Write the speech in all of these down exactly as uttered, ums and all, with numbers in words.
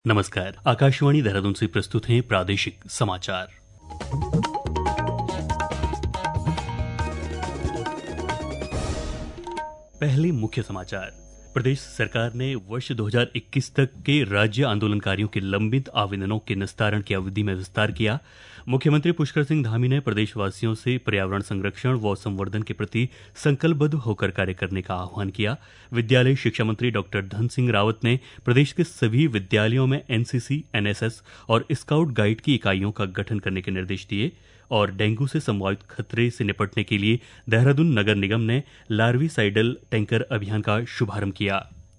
नमस्कार। आकाशवाणी देहरादून से प्रस्तुत हैं प्रादेशिक समाचार। पहले मुख्य समाचार। प्रदेश सरकार ने वर्ष दो हज़ार इक्कीस तक के राज्य आंदोलनकारियों के लंबित आवेदनों के निस्तारण की अवधि में विस्तार किया। मुख्यमंत्री पुष्कर सिंह धामी ने प्रदेशवासियों से पर्यावरण संरक्षण व संवर्धन के प्रति संकल्पबद्ध होकर कार्य करने का आह्वान किया। विद्यालय शिक्षा मंत्री डॉक्टर धन सिंह रावत ने प्रदेश के सभी विद्यालयों में एनसीसी, एनएसएस और स्काउट गाइड की इकाइयों का गठन करने के निर्देश दिए। और डेंगू से संभावित खतरे से निपटने के लिए देहरादून नगर निगम ने लार्विसाइडल टैंकर अभियान का शुभारंभ किया।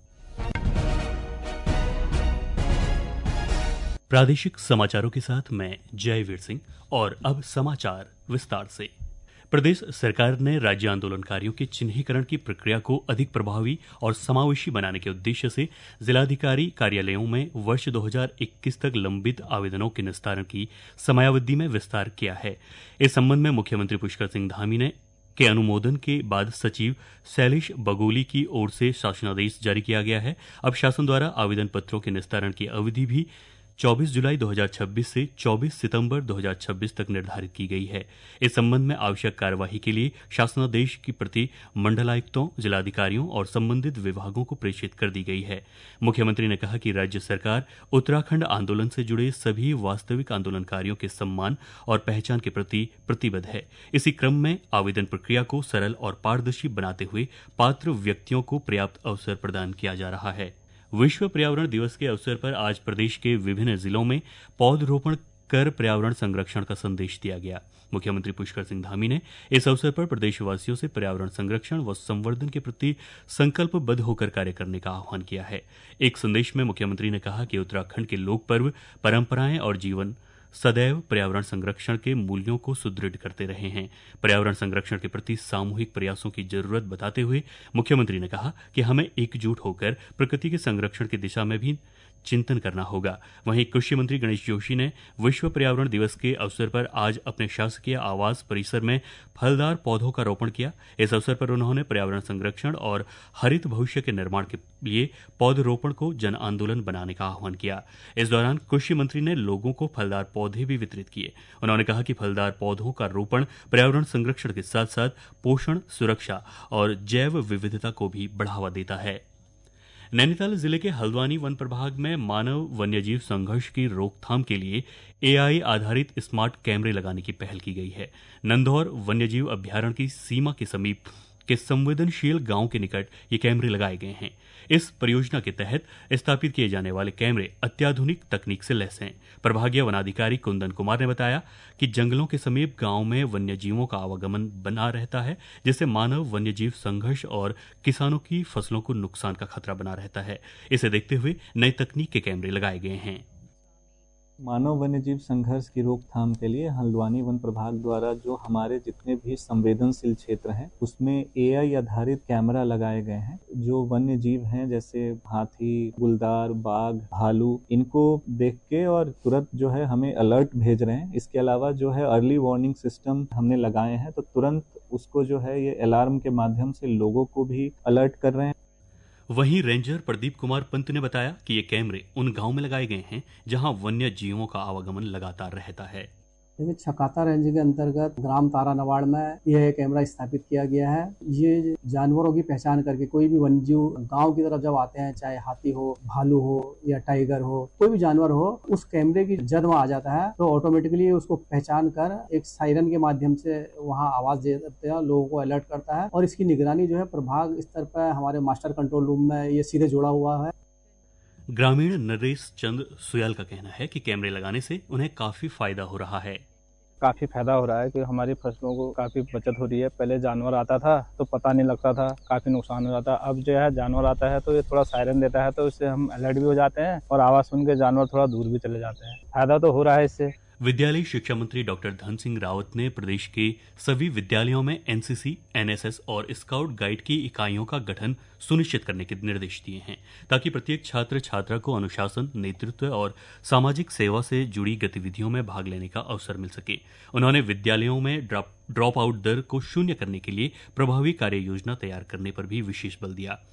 प्रादेशिक समाचारों के साथ मैं जयवीर सिंह और अब समाचार विस्तार से। प्रदेश सरकार ने राज्य आंदोलनकारियों के चिन्हीकरण की प्रक्रिया को अधिक प्रभावी और समावेशी बनाने के उद्देश्य से जिलाधिकारी कार्यालयों में वर्ष दो हज़ार इक्कीस तक लंबित आवेदनों के निस्तारण की समयावधि में विस्तार किया है। इस संबंध में मुख्यमंत्री पुष्कर सिंह धामी ने के अनुमोदन के बाद सचिव शैलेश बगोली की ओर से शासनादेश जारी किया गया है। अब शासन द्वारा आवेदन पत्रों के निस्तारण की अवधि भी चौबीस जुलाई दो हज़ार छब्बीस से चौबीस सितंबर दो हज़ार छब्बीस तक निर्धारित की गई है। इस संबंध में आवश्यक कार्यवाही के लिए शासनादेश की प्रति मंडलायुक्तों, जिलाधिकारियों और संबंधित विभागों को प्रेषित कर दी गई है। मुख्यमंत्री ने कहा कि राज्य सरकार उत्तराखंड आंदोलन से जुड़े सभी वास्तविक आंदोलनकारियों के सम्मान और पहचान के प्रति प्रतिबद्ध है। इसी क्रम में आवेदन प्रक्रिया को सरल और पारदर्शी बनाते हुए पात्र व्यक्तियों को पर्याप्त अवसर प्रदान किया जा रहा है। विश्व पर्यावरण दिवस के अवसर पर आज प्रदेश के विभिन्न जिलों में पौधरोपण कर पर्यावरण संरक्षण का संदेश दिया गया। मुख्यमंत्री पुष्कर सिंह धामी ने इस अवसर पर प्रदेशवासियों से पर्यावरण संरक्षण व संवर्धन के प्रति संकल्पबद्ध होकर कार्य करने का आह्वान किया है। एक संदेश में मुख्यमंत्री ने कहा कि उत्तराखंड के लोक पर्व, परंपराएं और जीवन सदैव पर्यावरण संरक्षण के मूल्यों को सुदृढ़ करते रहे हैं। पर्यावरण संरक्षण के प्रति सामूहिक प्रयासों की जरूरत बताते हुए मुख्यमंत्री ने कहा कि हमें एकजुट होकर प्रकृति के संरक्षण की दिशा में भी चिंतन करना होगा। वहीं कृषि मंत्री गणेश जोशी ने विश्व पर्यावरण दिवस के अवसर पर आज अपने शासकीय आवास परिसर में फलदार पौधों का रोपण किया। इस अवसर पर उन्होंने पर्यावरण संरक्षण और हरित भविष्य के निर्माण के लिए पौधरोपण को जन आंदोलन बनाने का आह्वान किया। इस दौरान कृषि मंत्री ने लोगों को फलदार पौधे भी वितरित किए। उन्होंने कहा कि फलदार पौधों का रोपण पर्यावरण संरक्षण के साथ साथ पोषण, सुरक्षा और जैव विविधता को भी बढ़ावा देता है। नैनीताल जिले के हल्द्वानी वन प्रभाग में मानव वन्यजीव संघर्ष की रोकथाम के लिए एआई आधारित स्मार्ट कैमरे लगाने की पहल की गई है। नंदौर वन्यजीव अभ्यारण्य की सीमा के समीप के संवेदनशील गांव के निकट ये कैमरे लगाए गए हैं। इस परियोजना के तहत स्थापित किए जाने वाले कैमरे अत्याधुनिक तकनीक से लैस हैं। प्रभागीय वनाधिकारी कुंदन कुमार ने बताया कि जंगलों के समीप गांव में वन्यजीवों का आवागमन बना रहता है, जिससे मानव वन्यजीव संघर्ष और किसानों की फसलों को नुकसान का खतरा बना रहता है। इसे देखते हुए नई तकनीक के कैमरे लगाए गए हैं। मानव वन्यजीव संघर्ष की रोकथाम के लिए हल्द्वानी वन प्रभाग द्वारा जो हमारे जितने भी संवेदनशील क्षेत्र हैं उसमें एआई आधारित कैमरा लगाए गए हैं। जो वन्य जीव हैं जैसे हाथी, गुलदार, बाघ, भालू, इनको देख के और तुरंत जो है हमें अलर्ट भेज रहे हैं। इसके अलावा जो है अर्ली वार्निंग सिस्टम हमने लगाए हैं, तो तुरंत उसको जो है ये अलार्म के माध्यम से लोगों को भी अलर्ट कर रहे हैं। वहीं रेंजर प्रदीप कुमार पंत ने बताया कि ये कैमरे उन गांव में लगाए गए हैं जहां वन्य जीवों का आवागमन लगातार रहता है। देखिए, छकाता रेंज के अंतर्गत ग्राम तारा नवाड़ में यह कैमरा स्थापित किया गया है। ये जानवरों की पहचान करके कोई भी वन्यजीव गांव की तरफ जब आते हैं, चाहे हाथी हो, भालू हो या टाइगर हो, कोई भी जानवर हो, उस कैमरे की जद वहाँ आ जाता है तो ऑटोमेटिकली उसको पहचान कर एक सायरन के माध्यम से वहाँ आवाज दे देते हैं, लोगों को अलर्ट करता है। और इसकी निगरानी जो है प्रभाग स्तर पर हमारे मास्टर कंट्रोल रूम में ये सीधे जुड़ा हुआ है। ग्रामीण नरेश चंद सुयाल का कहना है कि कैमरे लगाने से उन्हें काफी फायदा हो रहा है। काफ़ी फायदा हो रहा है कि हमारी फसलों को काफ़ी बचत हो रही है। पहले जानवर आता था तो पता नहीं लगता था, काफ़ी नुकसान हो जाता। अब जो है जानवर आता है तो ये थोड़ा सायरन देता है, तो इससे हम अलर्ट भी हो जाते हैं और आवाज़ सुन के जानवर थोड़ा दूर भी चले जाते हैं। फायदा तो हो रहा है इससे। विद्यालय शिक्षा मंत्री डॉक्टर धन सिंह रावत ने प्रदेश के सभी विद्यालयों में एनसीसी, एनएसएस और स्काउट गाइड की इकाइयों का गठन सुनिश्चित करने के निर्देश दिए हैं, ताकि प्रत्येक छात्र छात्रा को अनुशासन, नेतृत्व और सामाजिक सेवा से जुड़ी गतिविधियों में भाग लेने का अवसर मिल सके। उन्होंने विद्यालयों में ड्रॉप ड्रॉप आउट दर को शून्य करने के लिए प्रभावी कार्य योजना तैयार करने पर भी विशेष बल दिया।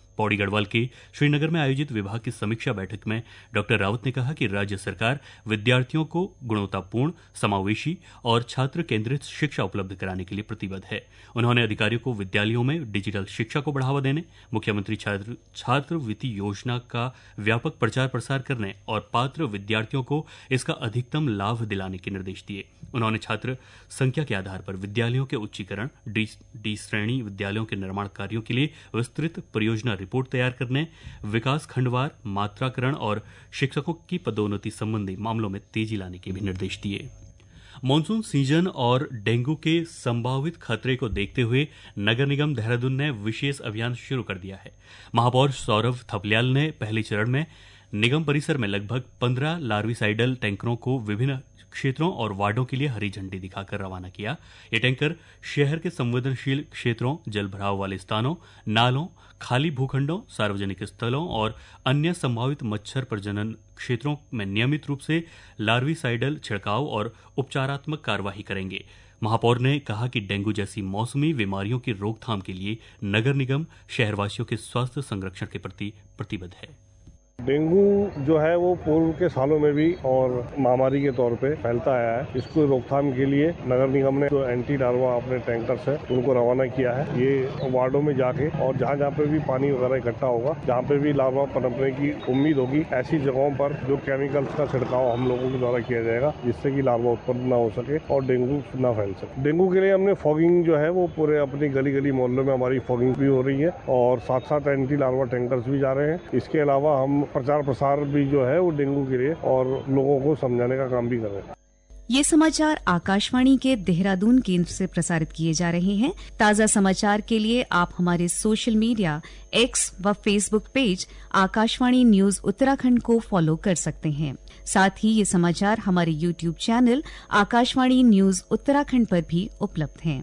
पौड़ी गढ़वाल के श्रीनगर में आयोजित विभाग की समीक्षा बैठक में डॉक्टर रावत ने कहा कि राज्य सरकार विद्यार्थियों को गुणवत्तापूर्ण, समावेशी और छात्र केंद्रित शिक्षा उपलब्ध कराने के लिए प्रतिबद्ध है। उन्होंने अधिकारियों को विद्यालयों में डिजिटल शिक्षा को बढ़ावा देने, मुख्यमंत्री छात्र छात्रवृत्ति योजना का व्यापक प्रचार प्रसार करने और पात्र विद्यार्थियों को इसका अधिकतम लाभ दिलाने के निर्देश दिए। उन्होंने छात्र संख्या के आधार पर विद्यालयों के उच्चीकरण, डी, डी श्रेणी विद्यालयों के निर्माण कार्यों के लिए विस्तृत परियोजना रिपोर्ट तैयार करने, विकास खंडवार मात्राकरण और शिक्षकों की पदोन्नति संबंधी मामलों में तेजी लाने के भी निर्देश दिए। मॉनसून सीजन और डेंगू के संभावित खतरे को देखते हुए नगर निगम देहरादून ने विशेष अभियान शुरू कर दिया है। महापौर सौरभ थपलियाल ने पहले चरण में निगम परिसर में लगभग पंद्रह लार्विसाइडल टैंकरों को विभिन्न क्षेत्रों और वार्डों के लिए हरी झंडी दिखाकर रवाना किया। ये टैंकर शहर के संवेदनशील क्षेत्रों, जल भराव वाले स्थानों, नालों, खाली भूखंडों, सार्वजनिक स्थलों और अन्य संभावित मच्छर प्रजनन क्षेत्रों में नियमित रूप से लार्विसाइडल छिड़काव और उपचारात्मक कार्यवाही करेंगे। महापौर ने कहा कि डेंगू जैसी मौसमी बीमारियों की रोकथाम के लिए नगर निगम शहरवासियों के स्वास्थ्य संरक्षण के प्रति प्रतिबद्ध है। डेंगू जो है वो पूर्व के सालों में भी और महामारी के तौर पे फैलता आया है। इसको रोकथाम के लिए नगर निगम ने जो एंटी लार्वा अपने टैंकर्स है उनको रवाना किया है। ये वार्डों में जाके और जहाँ जहाँ पे भी पानी वगैरह इकट्ठा होगा, जहाँ पे भी लार्वा पनपने की उम्मीद होगी, ऐसी जगहों पर जो केमिकल्स का छिड़काव हम लोगों के द्वारा किया जाएगा, जिससे कि लार्वा उत्पन्न न हो सके और डेंगू न फैल सके। डेंगू के लिए हमने फॉगिंग जो है वो पूरे अपनी गली गली मोहल्लों में हमारी फॉगिंग भी हो रही है और साथ साथ एंटी लार्वा टैंकर्स भी जा रहे हैं। इसके अलावा हम प्रचार प्रसार भी जो है वो डेंगू के लिए और लोगों को समझाने का काम भी कर रहे हैं। ये समाचार आकाशवाणी के देहरादून केंद्र से प्रसारित किए जा रहे हैं। ताज़ा समाचार के लिए आप हमारे सोशल मीडिया एक्स व Facebook page Akashvani news Uttarakhand को फॉलो कर सकते हैं। साथ ही ये समाचार हमारे YouTube channel Akashvani news Uttarakhand पर भी उपलब्ध हैं।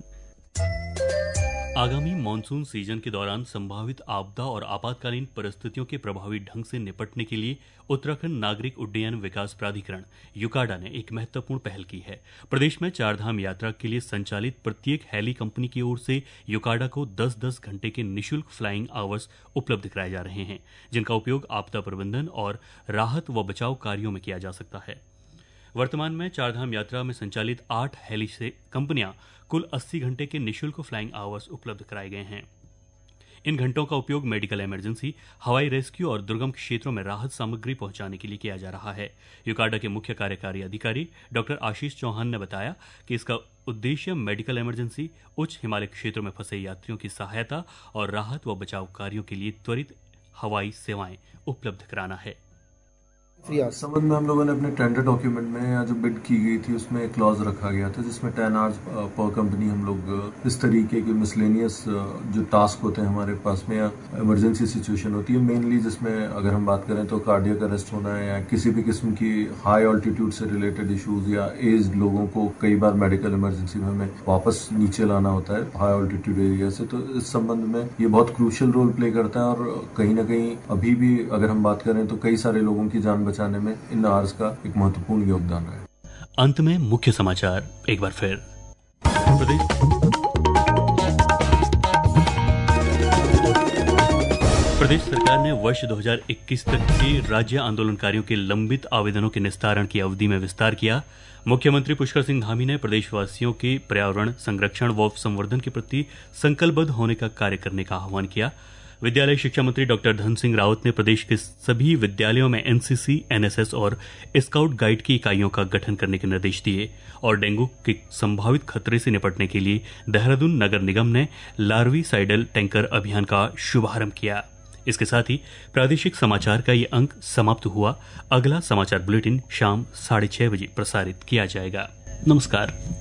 आगामी मॉनसून सीजन के दौरान संभावित आपदा और आपातकालीन परिस्थितियों के प्रभावी ढंग से निपटने के लिए उत्तराखंड नागरिक उड्डयन विकास प्राधिकरण यूकाडा ने एक महत्वपूर्ण पहल की है। प्रदेश में चारधाम यात्रा के लिए संचालित प्रत्येक हेली कंपनी की ओर से यूकाडा को दस दस घंटे के निःशुल्क फ्लाइंग आवर्स उपलब्ध कराए जा रहे हैं, जिनका उपयोग आपदा प्रबंधन और राहत व बचाव कार्यों में किया जा सकता है। वर्तमान में चारधाम यात्रा में संचालित आठ हेली से कंपनियां कुल अस्सी घंटे के निःशुल्क फ्लाइंग आवर्स उपलब्ध कराए गए हैं। इन घंटों का उपयोग मेडिकल इमरजेंसी, हवाई रेस्क्यू और दुर्गम क्षेत्रों में राहत सामग्री पहुंचाने के लिए किया जा रहा है। यूकाडा के मुख्य कार्यकारी अधिकारी डॉक्टर आशीष चौहान ने बताया कि इसका उद्देश्य मेडिकल इमरजेंसी, उच्च हिमालय क्षेत्रों में फंसे यात्रियों की सहायता और राहत व बचाव कार्यों के लिए त्वरित हवाई सेवाएं उपलब्ध कराना है। इस संबंध में हम लोगों ने अपने टेंडर डॉक्यूमेंट में या जो बिड की गई थी उसमें एक क्लॉज रखा गया था, जिसमें टेन आवर्स पर कंपनी हम लोग इस तरीके के मिसलेनियस जो टास्क होते हैं हमारे पास में या इमरजेंसी सिचुएशन होती है, मेनली जिसमें अगर हम बात करें तो कार्डियक अरेस्ट होना है या किसी भी किस्म की हाई ऑल्टीट्यूड से रिलेटेड इश्यूज या एज लोगों को कई बार मेडिकल इमरजेंसी में हमें वापस नीचे लाना होता है हाई ऑल्टीट्यूड एरिया से। तो इस संबंध में ये बहुत क्रूशियल रोल प्ले करता है और कहीं ना कहीं अभी भी अगर हम बात करें तो कई सारे लोगों की जान बचाने में इन आवर्स का एक महत्वपूर्ण योगदान है। अंत में मुख्य समाचार एक बार फिर। प्रदेश प्रदेश सरकार ने वर्ष दो हज़ार इक्कीस तक के राज्य आंदोलनकारियों के लंबित आवेदनों के निस्तारण की अवधि में विस्तार किया। मुख्यमंत्री पुष्कर सिंह धामी ने प्रदेशवासियों के पर्यावरण संरक्षण व संवर्धन के प्रति संकल्पबद्ध होने का कार्य करने का आह्वान किया। विद्यालय शिक्षा मंत्री डॉक्टर धन सिंह रावत ने प्रदेश के सभी विद्यालयों में एनसीसी, एनएसएस और स्काउट गाइड की इकाइयों का गठन करने के निर्देश दिए और डेंगू के संभावित खतरे से निपटने के लिए देहरादून नगर निगम ने लार्विसाइडल टैंकर अभियान का शुभारंभ किया। इसके साथ ही प्रादेशिक समाचार का ये अंक समाप्त हुआ। अगला समाचार बुलेटिन शाम साढ़े छह बजे प्रसारित किया जाएगा। नमस्कार।